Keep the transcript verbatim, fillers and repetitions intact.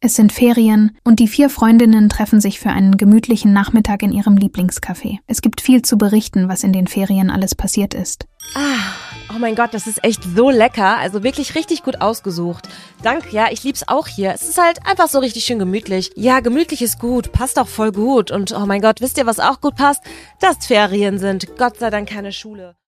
Es sind Ferien und die vier Freundinnen treffen sich für einen gemütlichen Nachmittag in ihrem Lieblingscafé. Es gibt viel zu berichten, was in den Ferien alles passiert ist. Ah, oh mein Gott, das ist echt so lecker. Also wirklich richtig gut ausgesucht. Danke, ja, ich lieb's auch hier. Es ist halt einfach so richtig schön gemütlich. Ja, gemütlich ist gut, passt auch voll gut. Und oh mein Gott, wisst ihr, was auch gut passt? Dass Ferien sind. Gott sei Dank keine Schule.